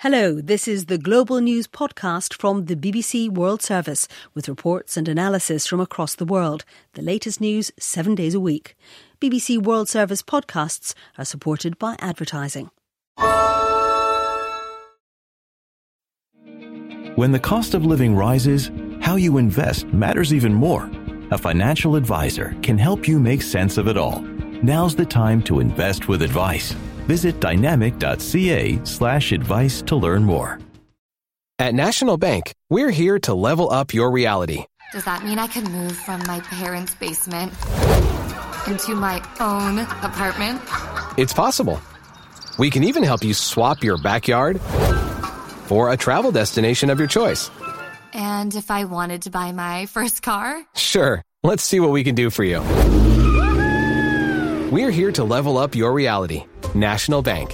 Hello, this is the Global News podcast from the BBC World Service with reports and analysis from across the world. The latest news 7 days a week. BBC World Service podcasts are supported by advertising. When the cost of living rises, how you invest matters even more. A financial advisor can help you make sense of it all. Now's the time to invest with advice. Visit dynamic.ca/advice to learn more. At National Bank, we're here to level up your reality. Does that mean I can move from my parents' basement into my own apartment? It's possible. We can even help you swap your backyard for a travel destination of your choice. And if I wanted to buy my first car? Sure. Let's see what we can do for you. We're here to level up your reality. National Bank.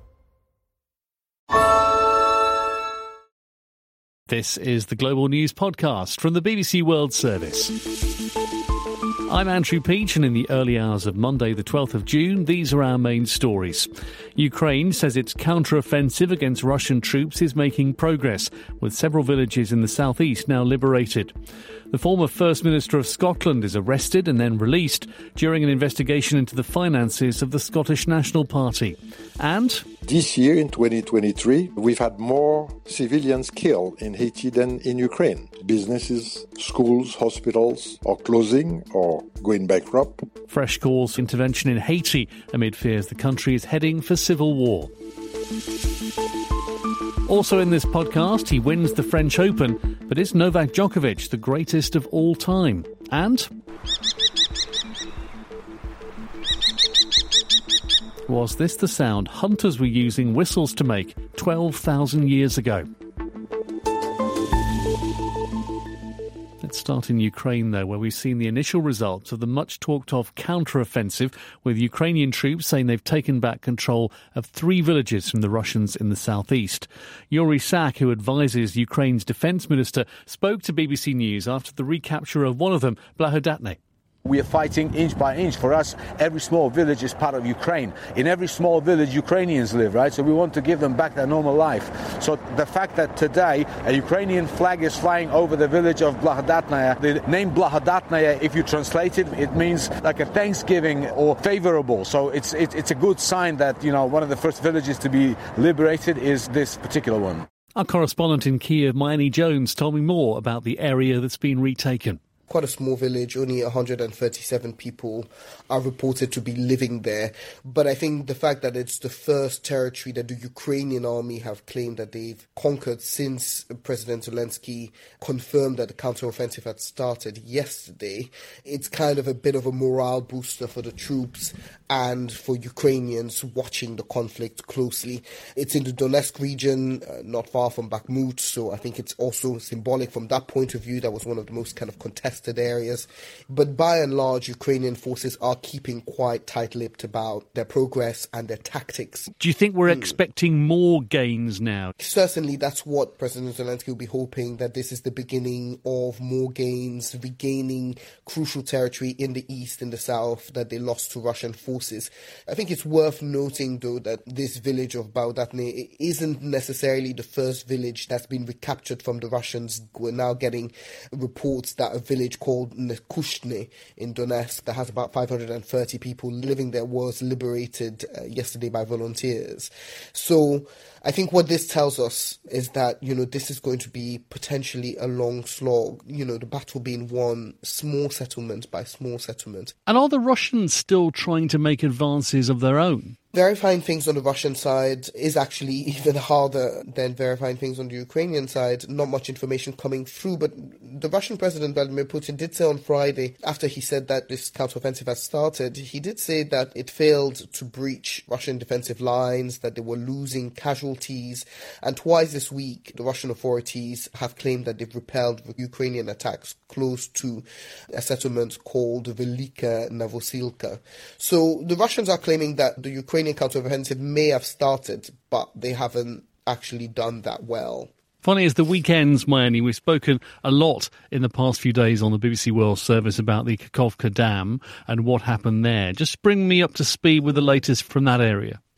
This is the Global News podcast from the BBC World Service. I'm Andrew Peach, and in the early hours of Monday, the 12th of June, these are our main stories. Ukraine says its counter-offensive against Russian troops is making progress, with several villages in the southeast now liberated. The former First Minister of Scotland is arrested and then released during an investigation into the finances of the Scottish National Party. And this year, in 2023, we've had more civilians killed in Haiti than in Ukraine. Businesses, schools, hospitals are closing or going bankrupt. Fresh calls for intervention in Haiti amid fears the country is heading for civil war. Also in this podcast, he wins the French Open, but is Novak Djokovic the greatest of all time? And was this the sound hunters were using whistles to make 12,000 years ago? Let's start in Ukraine, though, where we've seen the initial results of the much-talked-of counter-offensive, with Ukrainian troops saying they've taken back control of 3 villages from the Russians in the southeast. Yuri Sak, who advises Ukraine's defence minister, spoke to BBC News after the recapture of one of them, Blahodatne. We are fighting inch by inch. For us, every small village is part of Ukraine. In every small village, Ukrainians live, right? So we want to give them back their normal life. So the fact that today a Ukrainian flag is flying over the village of Blahodatnaya, the name Blahodatnaya, if you translate it, it means like a Thanksgiving or favorable. So it's a good sign that, you know, one of the first villages to be liberated is this particular one. Our correspondent in Kiev, Mayeni Jones, told me more about the area that's been retaken. Quite a small village, only 137 people are reported to be living there. But I think the fact that it's the first territory that the Ukrainian army have claimed that they've conquered since President Zelensky confirmed that the counteroffensive had started yesterday, it's kind of a bit of a morale booster for the troops and for Ukrainians watching the conflict closely. It's in the Donetsk region, not far from Bakhmut, so I think it's also symbolic from that point of view. That was one of the most kind of contested areas. But by and large, Ukrainian forces are keeping quite tight-lipped about their progress and their tactics. Do you think we're expecting more gains now? Certainly, that's what President Zelensky will be hoping, that this is the beginning of more gains, regaining crucial territory in the east and the south that they lost to Russian forces. I think it's worth noting, though, that this village of Blahodatne isn't necessarily the first village that's been recaptured from the Russians. We're now getting reports that a village called Nekushne in Donetsk that has about 530 people living there was liberated yesterday by volunteers. So I think what this tells us is that, you know, this is going to be potentially a long slog, you know, the battle being won small settlement by small settlement. And are the Russians still trying to make advances of their own? Verifying things on the Russian side is actually even harder than verifying things on the Ukrainian side. Not much information coming through, but the Russian President Vladimir Putin did say on Friday, after he said that this counteroffensive had started, he did say that it failed to breach Russian defensive lines, that they were losing casualties, and twice this week the Russian authorities have claimed that they've repelled Ukrainian attacks close to a settlement called Velika Novosilka. So the Russians are claiming that the Ukrainian counteroffensive may have started, but they haven't actually done that well. Funny as the weekends, Mayeni, we've spoken a lot in the past few days on the BBC World Service about the Kakhovka Dam and what happened there. Just bring me up to speed with the latest from that area.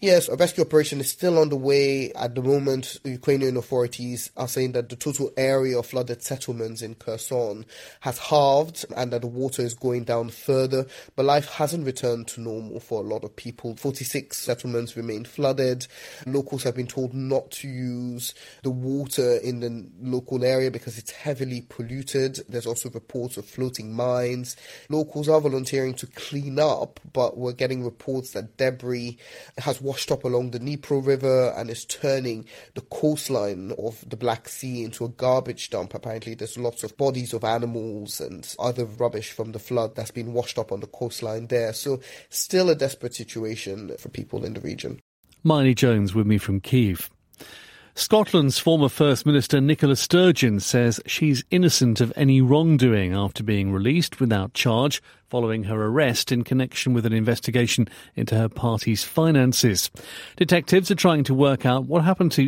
Yes, a rescue operation is still underway. At the moment, Ukrainian authorities are saying that the total area of flooded settlements in Kherson has halved and that the water is going down further, but life hasn't returned to normal for a lot of people. 46 settlements remain flooded. Locals have been told not to use the water in the local area because it's heavily polluted. There's also reports of floating mines. Locals are volunteering to clean up, but we're getting reports that debris has washed up along the Dnipro River and is turning the coastline of the Black Sea into a garbage dump. Apparently there's lots of bodies of animals and other rubbish from the flood that's been washed up on the coastline there. So still a desperate situation for people in the region. Miley Jones with me from Kyiv. Scotland's former First Minister Nicola Sturgeon says she's innocent of any wrongdoing after being released without charge following her arrest in connection with an investigation into her party's finances. Detectives are trying to work out what happened to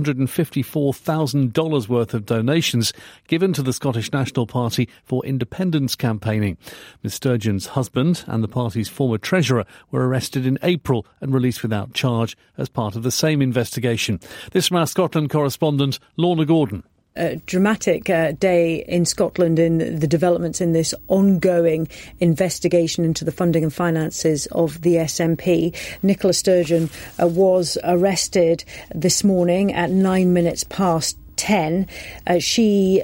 $754,000 worth of donations given to the Scottish National Party for independence campaigning. Ms Sturgeon's husband and the party's former treasurer were arrested in April and released without charge as part of the same investigation. This from our Scotland correspondent, Lorna Gordon. A dramatic day in Scotland in the developments in this ongoing investigation into the funding and finances of the SNP. Nicola Sturgeon was arrested this morning at 9 minutes past 10. She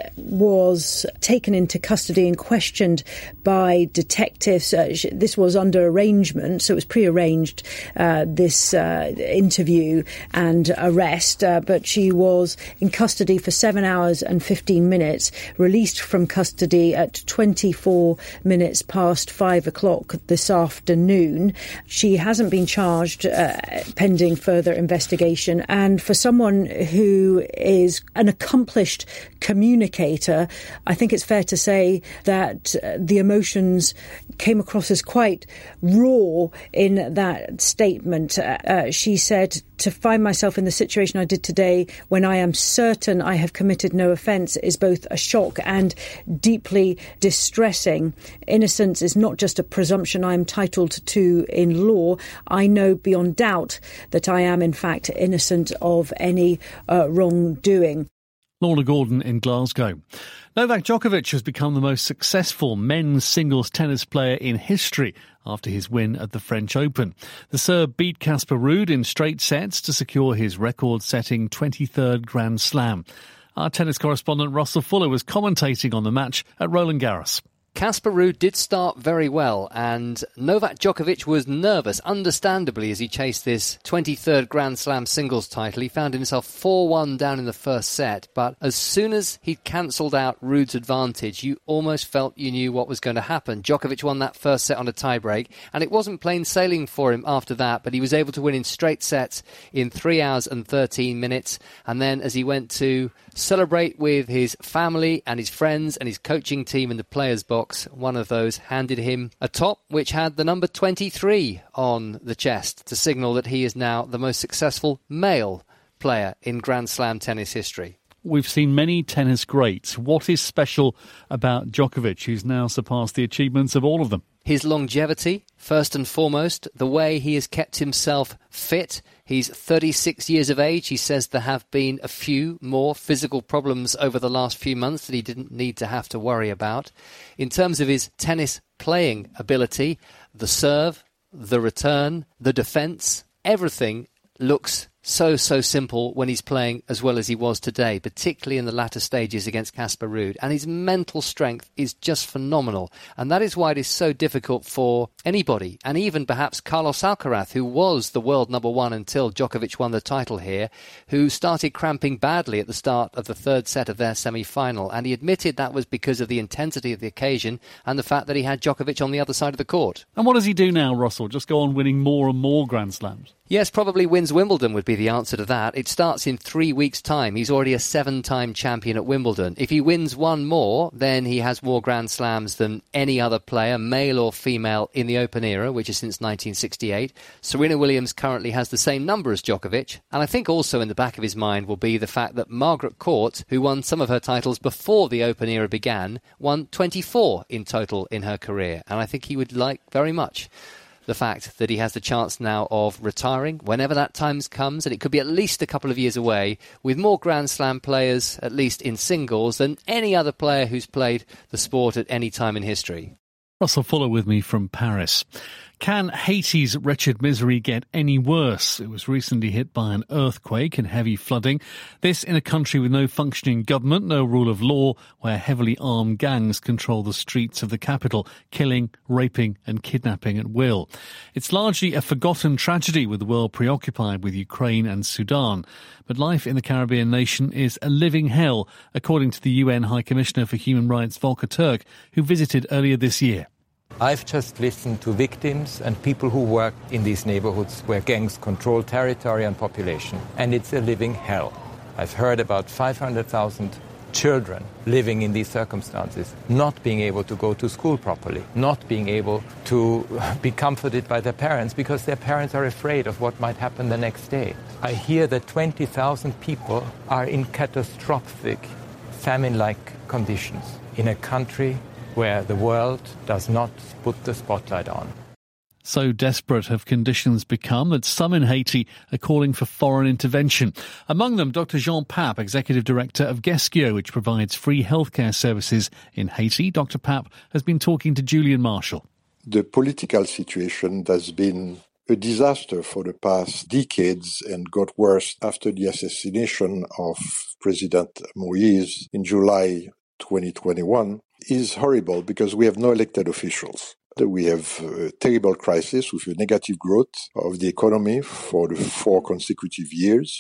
was taken into custody and questioned by detectives. This was under arrangement, so it was pre-arranged, this interview and arrest, but she was in custody for 7 hours and 15 minutes, released from custody at 24 minutes past 5 o'clock this afternoon. She hasn't been charged pending further investigation, and for someone who is an accomplished communicator, I think it's fair to say that the emotions came across as quite raw in that statement. She said, "To find myself in the situation I did today when I am certain I have committed no offence is both a shock and deeply distressing. Innocence is not just a presumption I am entitled to in law. I know beyond doubt that I am in fact innocent of any wrongdoing." Lorna Gordon in Glasgow. Novak Djokovic has become the most successful men's singles tennis player in history after his win at the French Open. The Serb beat Casper Ruud in straight sets to secure his record-setting 23rd Grand Slam. Our tennis correspondent Russell Fuller was commentating on the match at Roland Garros. Casper Ruud did start very well, and Novak Djokovic was nervous, understandably, as he chased this 23rd Grand Slam singles title. He found himself 4-1 down in the first set, but as soon as he'd cancelled out Ruud's advantage, you almost felt you knew what was going to happen. Djokovic won that first set on a tiebreak, and it wasn't plain sailing for him after that, but he was able to win in straight sets in 3 hours and 13 minutes, and then as he went to celebrate with his family and his friends and his coaching team in the players' box, one of those handed him a top which had the number 23 on the chest to signal that he is now the most successful male player in Grand Slam tennis history. We've seen many tennis greats. What is special about Djokovic, who's now surpassed the achievements of all of them? His longevity, first and foremost, the way he has kept himself fit. He's 36 years of age. He says there have been a few more physical problems over the last few months that he didn't need to have to worry about. In terms of his tennis playing ability, the serve, the return, the defence, everything looks so simple when he's playing as well as he was today, particularly in the latter stages against Casper Ruud. And his mental strength is just phenomenal. And that is why it is so difficult for anybody, and even perhaps Carlos Alcaraz, who was the world number one until Djokovic won the title here, who started cramping badly at the start of the third set of their semi-final. And he admitted that was because of the intensity of the occasion and the fact that he had Djokovic on the other side of the court. And what does he do now, Russell? Just go on winning more and more Grand Slams? Yes, probably wins Wimbledon would be the answer to that. It starts in 3 weeks' time. He's already a 7-time champion at Wimbledon. If he wins one more, then he has more Grand Slams than any other player, male or female, in the Open era, which is since 1968. Serena Williams currently has the same number as Djokovic. And I think also in the back of his mind will be the fact that Margaret Court, who won some of her titles before the Open era began, won 24 in total in her career. And I think he would like very much the fact that he has the chance now of retiring whenever that time comes, and it could be at least a couple of years away, with more Grand Slam players, at least in singles, than any other player who's played the sport at any time in history. Russell Fuller with me from Paris. Can Haiti's wretched misery get any worse? It was recently hit by an earthquake and heavy flooding. This in a country with no functioning government, no rule of law, where heavily armed gangs control the streets of the capital, killing, raping and kidnapping at will. It's largely a forgotten tragedy, with the world preoccupied with Ukraine and Sudan. But life in the Caribbean nation is a living hell, according to the UN High Commissioner for Human Rights, Volker Turk, who visited earlier this year. I've just listened to victims and people who work in these neighborhoods where gangs control territory and population, and it's a living hell. I've heard about 500,000 children living in these circumstances, not being able to go to school properly, not being able to be comforted by their parents because their parents are afraid of what might happen the next day. I hear that 20,000 people are in catastrophic famine-like conditions in a country where the world does not put the spotlight on. So desperate have conditions become that some in Haiti are calling for foreign intervention. Among them, Dr. Jean Pape, Executive Director of Gescio, which provides free healthcare services in Haiti. Dr. Pape has been talking to Julian Marshall. The political situation has been a disaster for the past decades and got worse after the assassination of President Moïse in July 2021. Is horrible because we have no elected officials. We have a terrible crisis with a negative growth of the economy for the 4 consecutive years,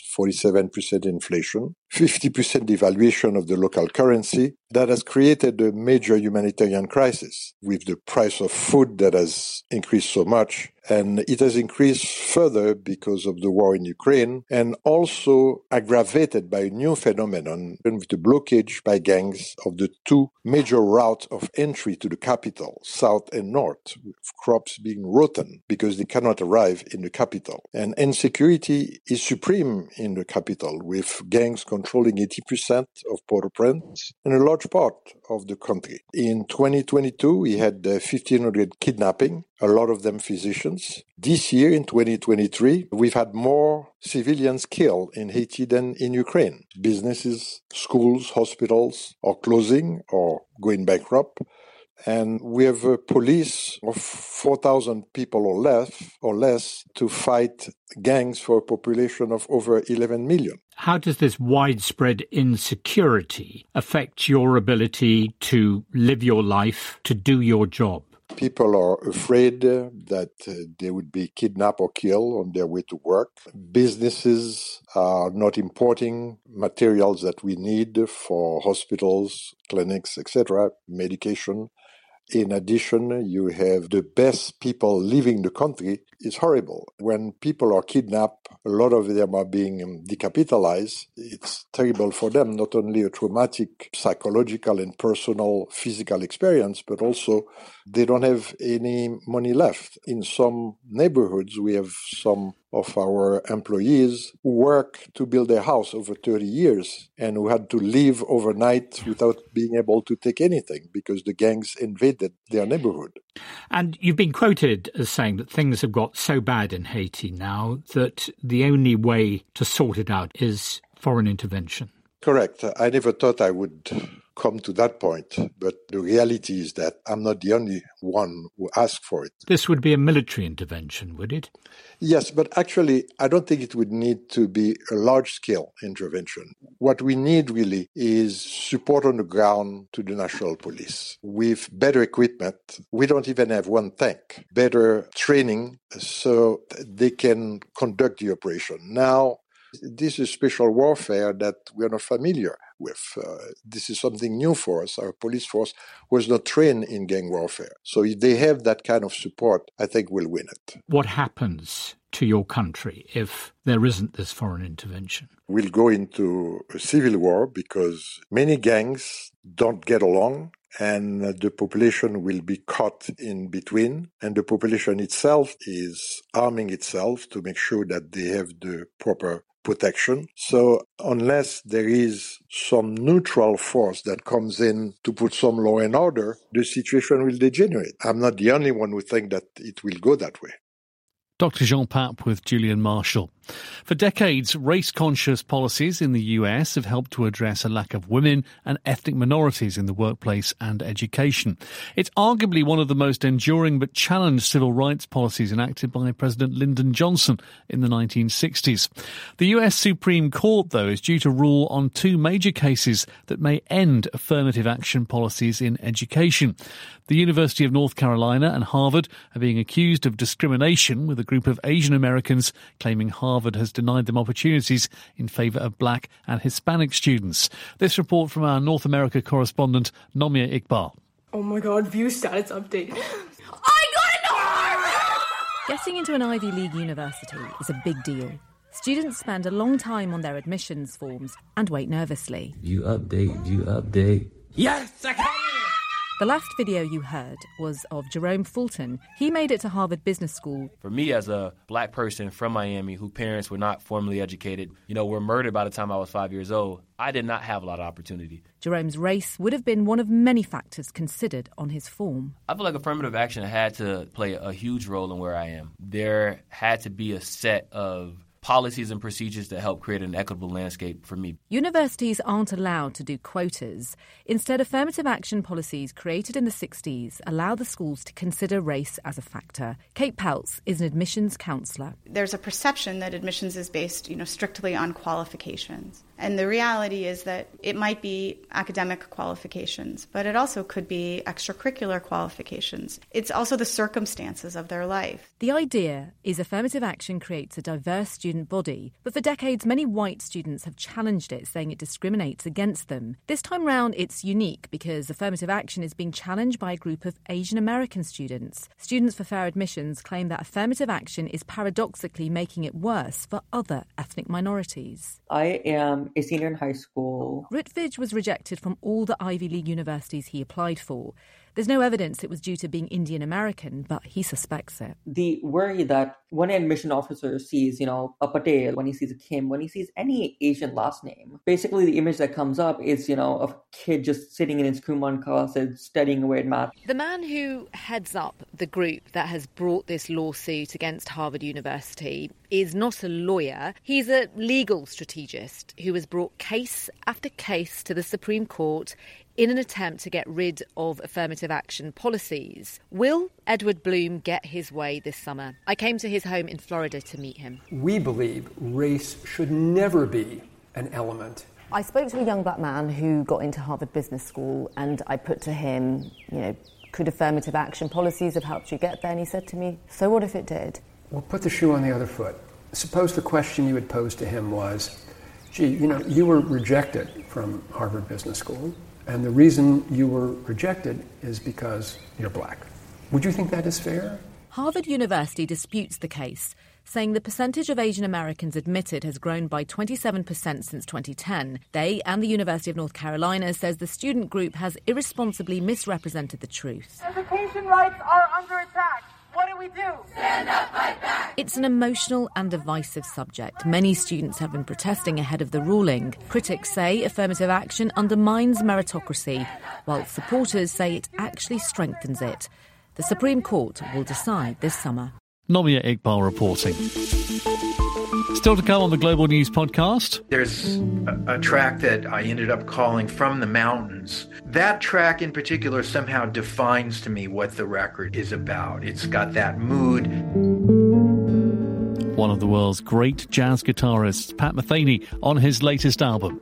47% inflation, 50% devaluation of the local currency. That has created a major humanitarian crisis with the price of food that has increased so much. And it has increased further because of the war in Ukraine and also aggravated by a new phenomenon with the blockage by gangs of the 2 major routes of entry to the capital, south and north, with crops being rotten because they cannot arrive in the capital. And insecurity is supreme in the capital, with gangs controlling 80% of Port-au-Prince and a large part of the country. In 2022, we had 1,500 kidnapping, a lot of them physicians. This year, in 2023, we've had more civilians killed in Haiti than in Ukraine. Businesses, schools, hospitals are closing or going bankrupt. And we have a police of 4,000 people or less to fight gangs for a population of over 11 million. How does this widespread insecurity affect your ability to live your life, to do your job? People are afraid that they would be kidnapped or killed on their way to work. Businesses are not importing materials that we need for hospitals, clinics, etc., medication. In addition, you have the best people leaving the country. It's horrible. When people are kidnapped, a lot of them are being decapitalized. It's terrible for them, not only a traumatic psychological and personal physical experience, but also they don't have any money left. In some neighborhoods, we have some of our employees who work to build their house over 30 years and who had to leave overnight without being able to take anything because the gangs invaded their neighborhood. And you've been quoted as saying that things have got so bad in Haiti now that the only way to sort it out is foreign intervention. Correct. I never thought I would come to that point, but the reality is that I'm not the only one who asked for it. This would be a military intervention, would it? Yes, but actually, I don't think it would need to be a large-scale intervention. What we need really is support on the ground to the national police with better equipment. We don't even have one tank. Better training so they can conduct the operation. Now, this is special warfare that we are not familiar with. This is something new for us. Our police force was not trained in gang warfare. So if they have that kind of support, I think we'll win it. What happens to your country if there isn't this foreign intervention? We'll go into a civil war because many gangs don't get along. And the population will be caught in between. And the population itself is arming itself to make sure that they have the proper protection. So unless there is some neutral force that comes in to put some law and order, the situation will degenerate. I'm not the only one who think that it will go that way. Dr. Jean Pape with Julian Marshall. For decades, race-conscious policies in the US have helped to address a lack of women and ethnic minorities in the workplace and education. It's arguably one of the most enduring but challenged civil rights policies enacted by President Lyndon Johnson in the 1960s. The US Supreme Court, though, is due to rule on two major cases that may end affirmative action policies in education. The University of North Carolina and Harvard are being accused of discrimination, with a group of Asian Americans claiming Harvard has denied them opportunities in favour of black and Hispanic students. This report from our North America correspondent, Nomia Iqbal. Oh my God, view status update. I got into Harvard! Getting into an Ivy League university is a big deal. Students spend a long time on their admissions forms and wait nervously. View update. Yes, I can! The last video you heard was of Jerome Fulton. He made it to Harvard Business School. For me, as a black person from Miami whose parents were not formally educated, were murdered by the time I was 5 years old, I did not have a lot of opportunity. Jerome's race would have been one of many factors considered on his form. I feel like affirmative action had to play a huge role in where I am. There had to be a set of policies and procedures that help create an equitable landscape for me. Universities aren't allowed to do quotas. Instead, affirmative action policies created in the 60s allow the schools to consider race as a factor. Kate Peltz is an admissions counsellor. There's a perception that admissions is based, strictly on qualifications. And the reality is that it might be academic qualifications, but it also could be extracurricular qualifications. It's also the circumstances of their life. The idea is affirmative action creates a diverse student body, but for decades many white students have challenged it, saying it discriminates against them. This time round it's unique because affirmative action is being challenged by a group of Asian American students. Students for Fair Admissions claim that affirmative action is paradoxically making it worse for other ethnic minorities. I am a senior in high school. Rutvij was rejected from all the Ivy League universities he applied for. There's no evidence it was due to being Indian American, but he suspects it. The worry that when an admission officer sees, a Patel, when he sees a Kim, when he sees any Asian last name, basically the image that comes up is, of a kid just sitting in his Kumon classes studying away at math. The man who heads up the group that has brought this lawsuit against Harvard University is not a lawyer. He's a legal strategist who has brought case after case to the Supreme Court in an attempt to get rid of affirmative action policies. Will Edward Bloom get his way this summer? I came to his home in Florida to meet him. We believe race should never be an element. I spoke to a young black man who got into Harvard Business School, and I put to him, could affirmative action policies have helped you get there? And he said to me, so what if it did? Well, put the shoe on the other foot. Suppose the question you would pose to him was, you were rejected from Harvard Business School, and the reason you were rejected is because you're black. Would you think that is fair? Harvard University disputes the case, saying the percentage of Asian Americans admitted has grown by 27% since 2010. They and the University of North Carolina says the student group has irresponsibly misrepresented the truth. Education rights are under attack. What do we do? Stand up, fight back! It's an emotional and divisive subject. Many students have been protesting ahead of the ruling. Critics say affirmative action undermines meritocracy, while supporters say it actually strengthens it. The Supreme Court will decide this summer. Nomia Iqbal reporting. Still to come on the Global News podcast. There's a track that I ended up calling From the Mountains. That track in particular somehow defines to me what the record is about. It's got that mood. One of the world's great jazz guitarists, Pat Metheny, on his latest album.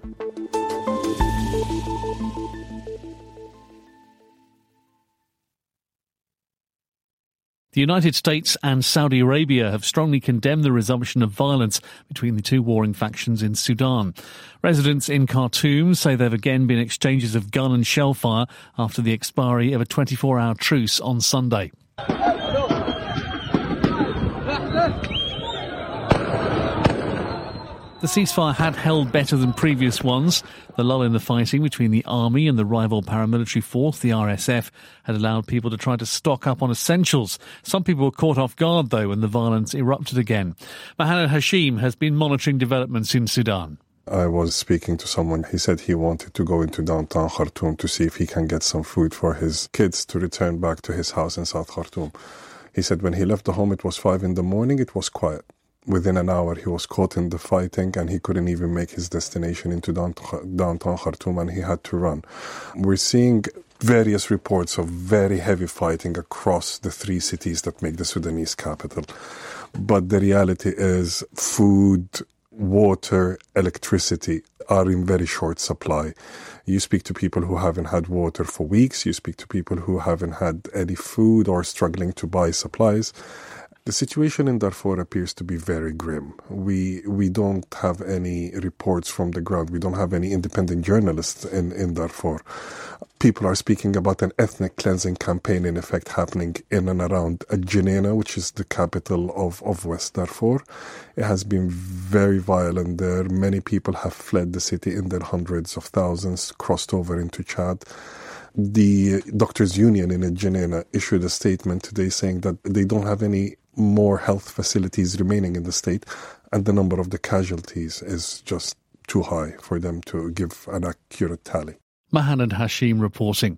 The United States and Saudi Arabia have strongly condemned the resumption of violence between the two warring factions in Sudan. Residents in Khartoum say there have again been exchanges of gun and shell fire after the expiry of a 24-hour truce on Sunday. The ceasefire had held better than previous ones. The lull in the fighting between the army and the rival paramilitary force, the RSF, had allowed people to try to stock up on essentials. Some people were caught off guard, though, when the violence erupted again. Mohamed Hashim has been monitoring developments in Sudan. I was speaking to someone. He said he wanted to go into downtown Khartoum to see if he can get some food for his kids to return back to his house in South Khartoum. He said when he left the home, it was 5 a.m. It was quiet. Within an hour, he was caught in the fighting and he couldn't even make his destination into downtown Khartoum, and he had to run. We're seeing various reports of very heavy fighting across the 3 cities that make the Sudanese capital. But the reality is food, water, electricity are in very short supply. You speak to people who haven't had water for weeks. You speak to people who haven't had any food or struggling to buy supplies. The situation in Darfur appears to be very grim. We don't have any reports from the ground. We don't have any independent journalists in Darfur. People are speaking about an ethnic cleansing campaign in effect happening in and around Jenaina, which is the capital of West Darfur. It has been very violent there. Many people have fled the city in their hundreds of thousands, crossed over into Chad. The Doctors' Union in Jenaina issued a statement today saying that they don't have any more health facilities remaining in the state, and the number of the casualties is just too high for them to give an accurate tally. Mohamed Hashim reporting.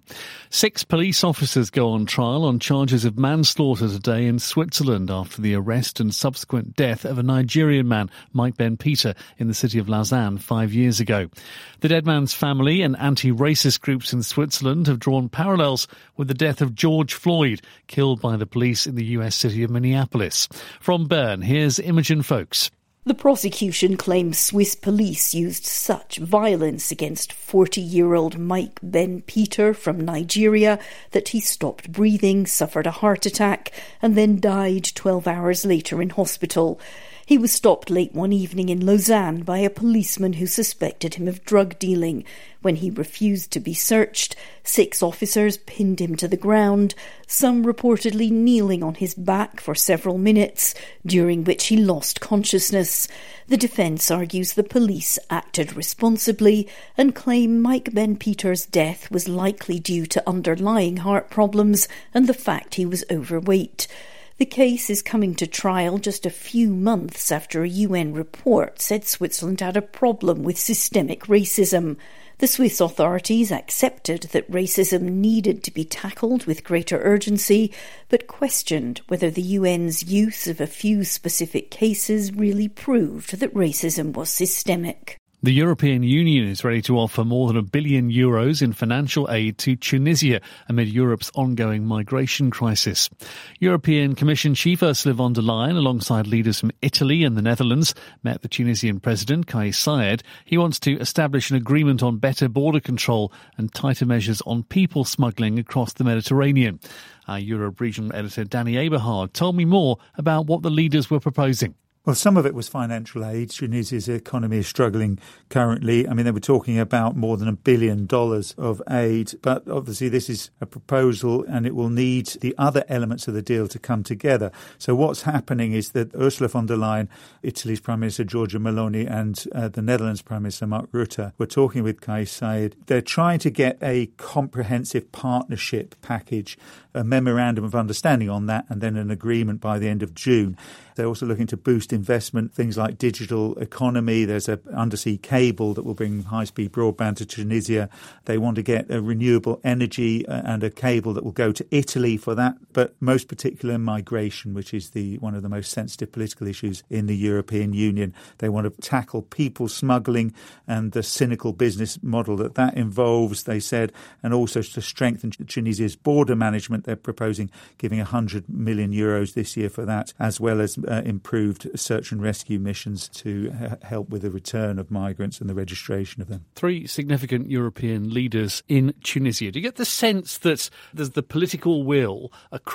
6 police officers go on trial on charges of manslaughter today in Switzerland after the arrest and subsequent death of a Nigerian man, Mike Ben Peter, in the city of Lausanne 5 years ago. The dead man's family and anti-racist groups in Switzerland have drawn parallels with the death of George Floyd, killed by the police in the US city of Minneapolis. From Bern, here's Imogen Folks. The prosecution claims Swiss police used such violence against 40-year-old Mike Ben Peter from Nigeria that he stopped breathing, suffered a heart attack, and then died 12 hours later in hospital. He was stopped late one evening in Lausanne by a policeman who suspected him of drug dealing. When he refused to be searched, 6 officers pinned him to the ground, some reportedly kneeling on his back for several minutes, during which he lost consciousness. The defence argues the police acted responsibly and claim Mike Ben Peter's death was likely due to underlying heart problems and the fact he was overweight. The case is coming to trial just a few months after a UN report said Switzerland had a problem with systemic racism. The Swiss authorities accepted that racism needed to be tackled with greater urgency, but questioned whether the UN's use of a few specific cases really proved that racism was systemic. The European Union is ready to offer more than €1 billion in financial aid to Tunisia amid Europe's ongoing migration crisis. European Commission Chief Ursula von der Leyen, alongside leaders from Italy and the Netherlands, met the Tunisian President Kais Saied. He wants to establish an agreement on better border control and tighter measures on people smuggling across the Mediterranean. Our Europe regional editor Danny Eberhard told me more about what the leaders were proposing. Well, some of it was financial aid. Tunisia's economy is struggling currently. I mean, they were talking about more than $1 billion of aid, but obviously this is a proposal and it will need the other elements of the deal to come together. So what's happening is that Ursula von der Leyen, Italy's Prime Minister Giorgia Meloni and the Netherlands Prime Minister Mark Rutte were talking with Kais Saied. They're trying to get a comprehensive partnership package, a memorandum of understanding on that, and then an agreement by the end of June. They're also looking to boost investment, things like digital economy. There's an undersea cable that will bring high-speed broadband to Tunisia. They want to get a renewable energy and a cable that will go to Italy for that, but most particular migration, which is one of the most sensitive political issues in the European Union. They want to tackle people smuggling and the cynical business model that involves, they said, and also to strengthen Tunisia's border management. They're proposing giving €100 million this year for that, as well as improved search and rescue missions to help with the return of migrants and the registration of them. 3 significant European leaders in Tunisia. Do you get the sense that there's the political will across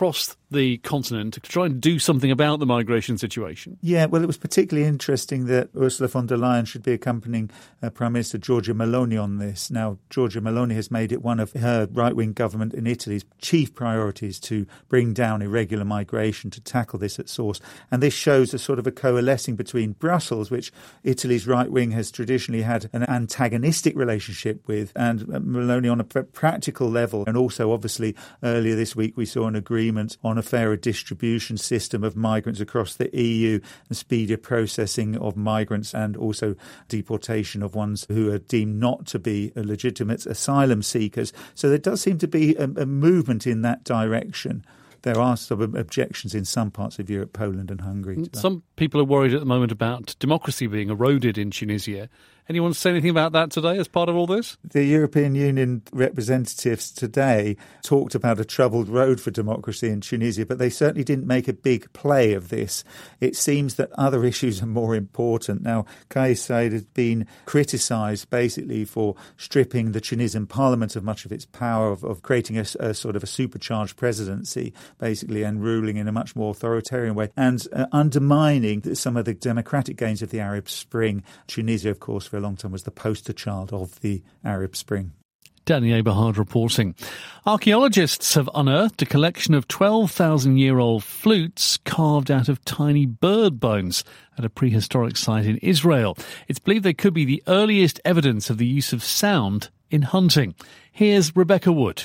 the continent to try and do something about the migration situation. Yeah, well, it was particularly interesting that Ursula von der Leyen should be accompanying Prime Minister Giorgia Meloni on this. Now, Giorgia Meloni has made it one of her right-wing government in Italy's chief priorities to bring down irregular migration, to tackle this at source. And this shows a sort of a coalescing between Brussels, which Italy's right wing has traditionally had an antagonistic relationship with, and Meloni on a practical level. And also, obviously, earlier this week we saw an agreement on a fairer distribution system of migrants across the EU and speedier processing of migrants, and also deportation of ones who are deemed not to be legitimate asylum seekers. So there does seem to be a movement in that direction. There are some objections in some parts of Europe, Poland and Hungary. Some people are worried at the moment about democracy being eroded in Tunisia. Anyone say anything about that today as part of all this? The European Union representatives today talked about a troubled road for democracy in Tunisia, but they certainly didn't make a big play of this. It seems that other issues are more important. Now, Kais Saied has been criticised basically for stripping the Tunisian parliament of much of its power, of creating a sort of a supercharged presidency, basically, and ruling in a much more authoritarian way, and undermining some of the democratic gains of the Arab Spring. Tunisia, of course, for a long time was the poster child of the Arab Spring. Danny Eberhard reporting. Archaeologists have unearthed a collection of 12,000-year-old flutes carved out of tiny bird bones at a prehistoric site in Israel. It's believed they could be the earliest evidence of the use of sound in hunting. Here's Rebecca Wood.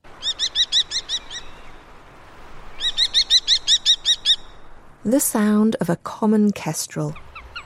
The sound of a common kestrel.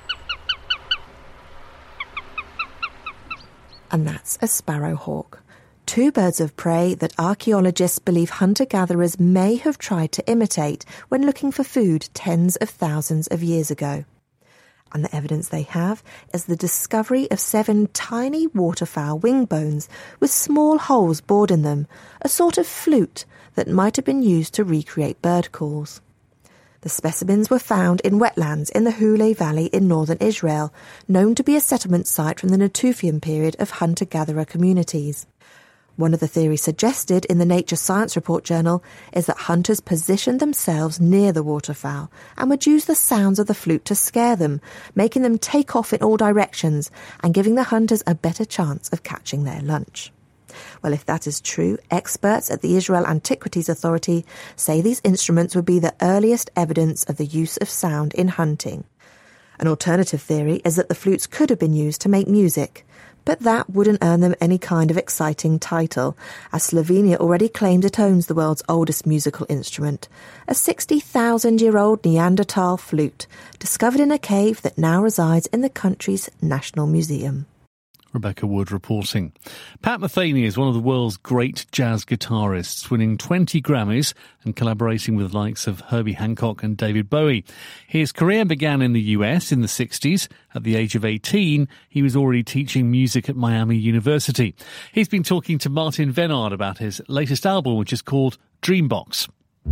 And that's a sparrowhawk. Two birds of prey that archaeologists believe hunter-gatherers may have tried to imitate when looking for food tens of thousands of years ago. And the evidence they have is the discovery of 7 tiny waterfowl wing bones with small holes bored in them, a sort of flute that might have been used to recreate bird calls. The specimens were found in wetlands in the Hule Valley in northern Israel, known to be a settlement site from the Natufian period of hunter-gatherer communities. One of the theories suggested in the Nature Science Report journal is that hunters positioned themselves near the waterfowl and would use the sounds of the flute to scare them, making them take off in all directions and giving the hunters a better chance of catching their lunch. Well, if that is true, experts at the Israel Antiquities Authority say these instruments would be the earliest evidence of the use of sound in hunting. An alternative theory is that the flutes could have been used to make music, but that wouldn't earn them any kind of exciting title, as Slovenia already claims it owns the world's oldest musical instrument, a 60,000-year-old Neanderthal flute, discovered in a cave that now resides in the country's National Museum. Rebecca Wood reporting. Pat Metheny is one of the world's great jazz guitarists, winning 20 Grammys and collaborating with the likes of Herbie Hancock and David Bowie. His career began in the US in the 60s. At the age of 18, he was already teaching music at Miami University. He's been talking to Martin Venard about his latest album, which is called Dreambox.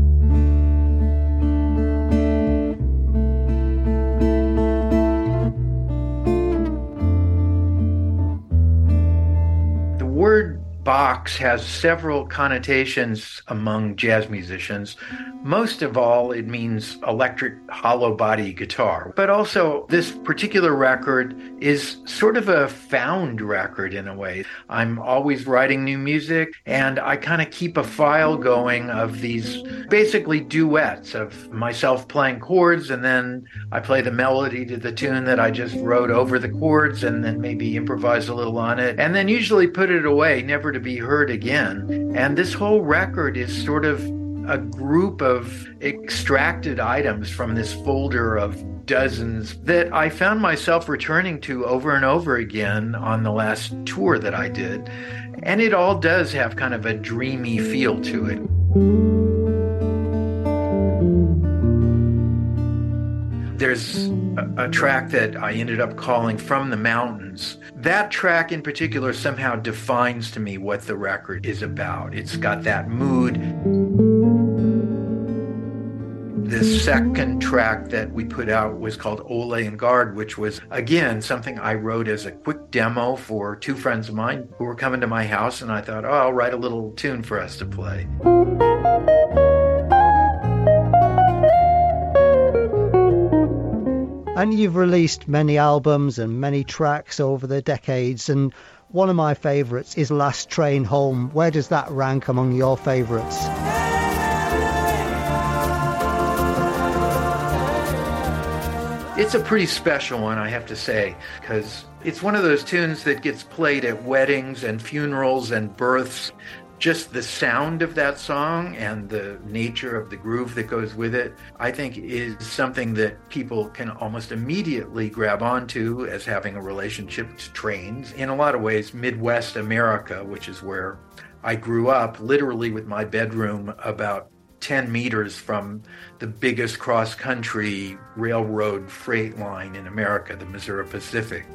The word box has several connotations among jazz musicians. Most of all, it means electric hollow body guitar. But also, this particular record is sort of a found record in a way. I'm always writing new music, and I kind of keep a file going of these basically duets of myself playing chords, and then I play the melody to the tune that I just wrote over the chords, and then maybe improvise a little on it, and then usually put it away, never to be heard again. And this whole record is sort of a group of extracted items from this folder of dozens that I found myself returning to over and over again on the last tour that I did. And it all does have kind of a dreamy feel to it. There's a track that I ended up calling From the Mountains. That track in particular somehow defines to me what the record is about. It's got that mood. The second track that we put out was called Ole and Guard, which was, again, something I wrote as a quick demo for 2 friends of mine who were coming to my house, and I thought, oh, I'll write a little tune for us to play. And you've released many albums and many tracks over the decades, and one of my favourites is Last Train Home. Where does that rank among your favourites? It's a pretty special one, I have to say, because it's one of those tunes that gets played at weddings and funerals and births. Just the sound of that song and the nature of the groove that goes with it, I think is something that people can almost immediately grab onto as having a relationship to trains. In a lot of ways, Midwest America, which is where I grew up, literally with my bedroom about 10 meters from the biggest cross-country railroad freight line in America, the Missouri Pacific.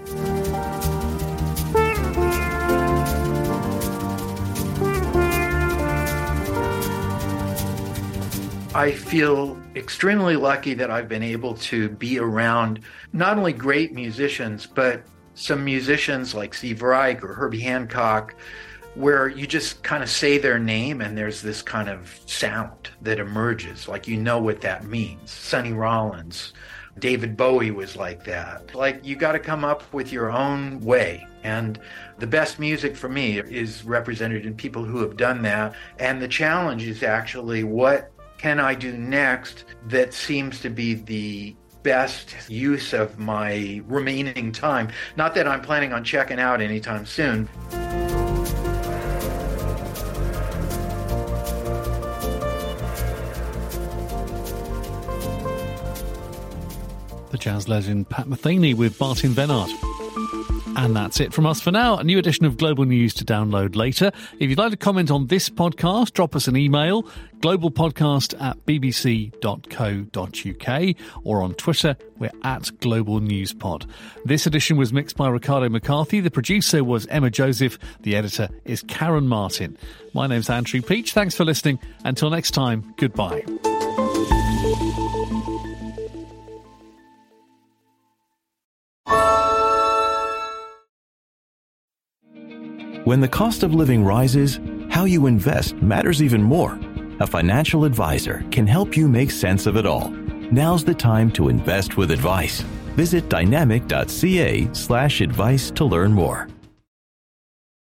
I feel extremely lucky that I've been able to be around not only great musicians, but some musicians like Steve Reich or Herbie Hancock, where you just kind of say their name and there's this kind of sound that emerges, like you know what that means. Sonny Rollins, David Bowie was like that. Like, you got to come up with your own way. And the best music for me is represented in people who have done that. And the challenge is actually, what can I do next that seems to be the best use of my remaining time? Not that I'm planning on checking out anytime soon. The jazz legend Pat Metheny with Martin Vennard. And that's it from us for now. A new edition of Global News to download later. If you'd like to comment on this podcast, drop us an email, globalpodcast@bbc.co.uk, or on Twitter, we're at Global News Pod. This edition was mixed by Ricardo McCarthy. The producer was Emma Joseph. The editor is Karen Martin. My name's Andrew Peach. Thanks for listening. Until next time, goodbye. When the cost of living rises, how you invest matters even more. A financial advisor can help you make sense of it all. Now's the time to invest with advice. Visit dynamic.ca/advice to learn more.